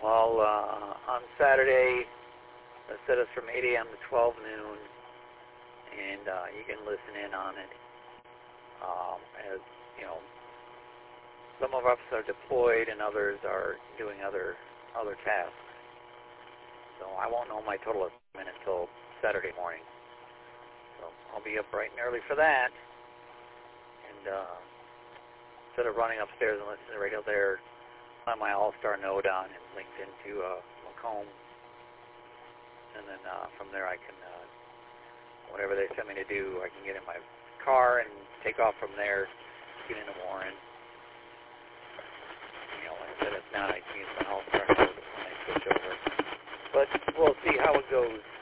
Well, on Saturday, they set us from 8 a.m. to 12 noon, and you can listen in on it. As you know, some of us are deployed, and others are doing other tasks. So I won't know my total estimate until Saturday morning. So I'll be up bright and early for that. And instead of running upstairs and listening to the radio there, on my All-Star node on and linked into Macomb. And then from there I can, whatever they send me to do, I can get in my car and take off from there, get into Warren. You know, like I said, if not, I can use my All-Star node when I switch over. But we'll see how it goes.